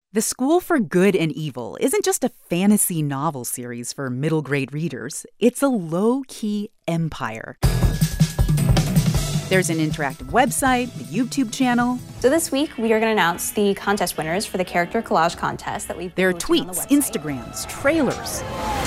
The School for Good and Evil isn't just a fantasy novel series for middle-grade readers. It's a low-key empire. There's an interactive website, a YouTube channel. So this week, we are going to announce the contest winners for the character collage contest that we've There are posted on the tweets, website. Instagrams, trailers.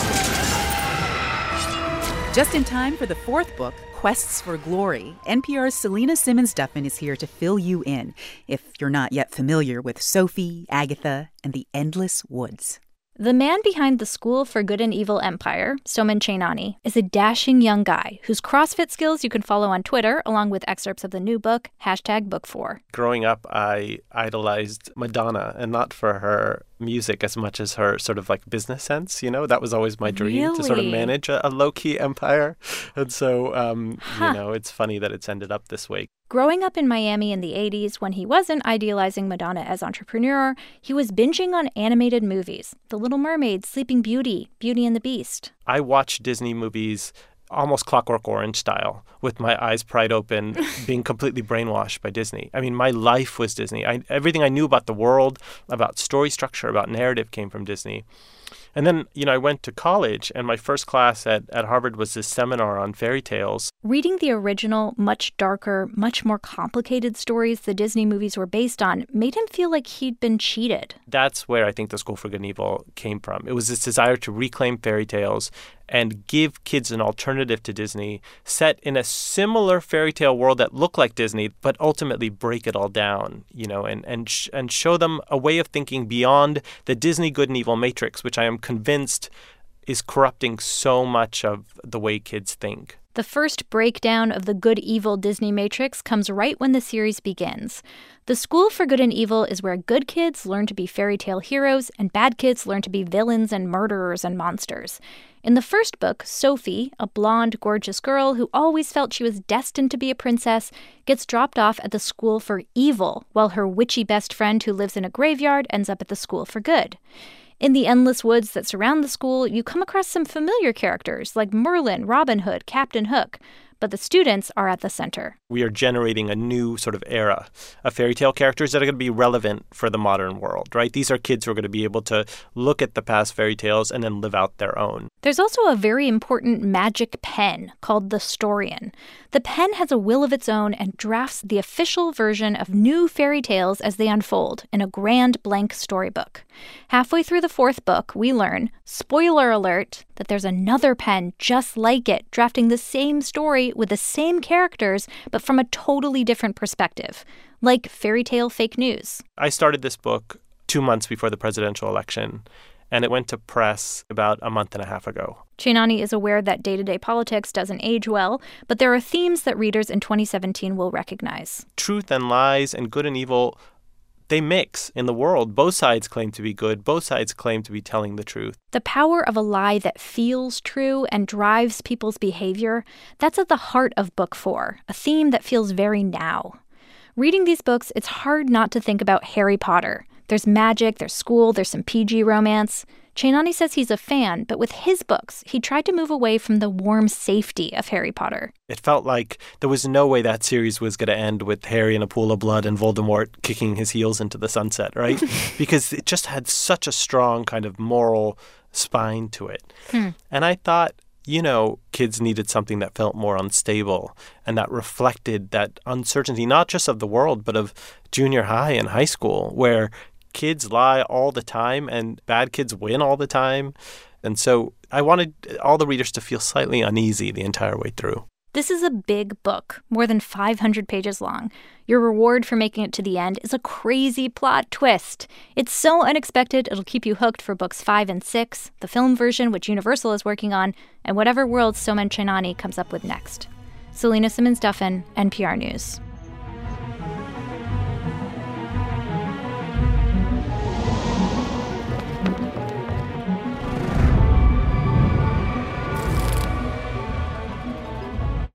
Just in time for the fourth book, Quests for Glory, NPR's Selena Simmons-Duffin is here to fill you in if you're not yet familiar with Sophie, Agatha, and the Endless Woods. The man behind the School for Good and Evil empire, Soman Chainani, is a dashing young guy whose CrossFit skills you can follow on Twitter, along with excerpts of the new book, #Book4. Growing up, I idolized Madonna, and not for her music as much as her sort of like business sense. You know, that was always my dream, to sort of manage a low-key empire. And so, you know, it's funny that it's ended up this way. Growing up in Miami in the 80s, when he wasn't idealizing Madonna as entrepreneur, he was binging on animated movies. The Little Mermaid, Sleeping Beauty, Beauty and the Beast. I watched Disney movies almost Clockwork Orange style, with my eyes pried open, being completely brainwashed by Disney. I mean, my life was Disney. Everything I knew about the world, about story structure, about narrative came from Disney. And then, you know, I went to college, and my first class at Harvard was this seminar on fairy tales. Reading the original, much darker, much more complicated stories the Disney movies were based on made him feel like he'd been cheated. That's where I think the School for Good and Evil came from. It was this desire to reclaim fairy tales and give kids an alternative to Disney, set in a similar fairy tale world that looked like Disney, but ultimately break it all down, you know, and show them a way of thinking beyond the Disney good and evil matrix, which I am convinced is corrupting so much of the way kids think. The first breakdown of the good-evil Disney matrix comes right when the series begins. The School for Good and Evil is where good kids learn to be fairy tale heroes and bad kids learn to be villains and murderers and monsters. In the first book, Sophie, a blonde, gorgeous girl who always felt she was destined to be a princess, gets dropped off at the School for Evil, while her witchy best friend who lives in a graveyard ends up at the School for Good. In the endless woods that surround the school, you come across some familiar characters like Merlin, Robin Hood, Captain Hook, but the students are at the center. We are generating a new sort of era of fairy tale characters that are going to be relevant for the modern world, right? These are kids who are going to be able to look at the past fairy tales and then live out their own. There's also a very important magic pen called the Storian. The pen has a will of its own and drafts the official version of new fairy tales as they unfold in a grand blank storybook. Halfway through the fourth book, we learn, spoiler alert, that there's another pen just like it, drafting the same story with the same characters, but from a totally different perspective, like fairy tale fake news. I started this book 2 months before the presidential election, and it went to press about a month and a half ago. Chainani is aware that day-to-day politics doesn't age well, but there are themes that readers in 2017 will recognize. Truth and lies and good and evil, they mix in the world. Both sides claim to be good. Both sides claim to be telling the truth. The power of a lie that feels true and drives people's behavior, that's at the heart of Book 4, a theme that feels very now. Reading these books, it's hard not to think about Harry Potter. There's magic, there's school, there's some PG romance. Chainani says he's a fan, but with his books, he tried to move away from the warm safety of Harry Potter. It felt like there was no way that series was going to end with Harry in a pool of blood and Voldemort kicking his heels into the sunset, right? Because it just had such a strong kind of moral spine to it. And I thought, you know, kids needed something that felt more unstable and that reflected that uncertainty, not just of the world, but of junior high and high school, where kids lie all the time and bad kids win all the time. And so I wanted all the readers to feel slightly uneasy the entire way through. This is a big book, more than 500 pages long. Your reward for making it to the end is a crazy plot twist. It's so unexpected, it'll keep you hooked for books 5 and 6, the film version, which Universal is working on, and whatever world Soman Chainani comes up with next. Selena Simmons-Duffin, NPR News.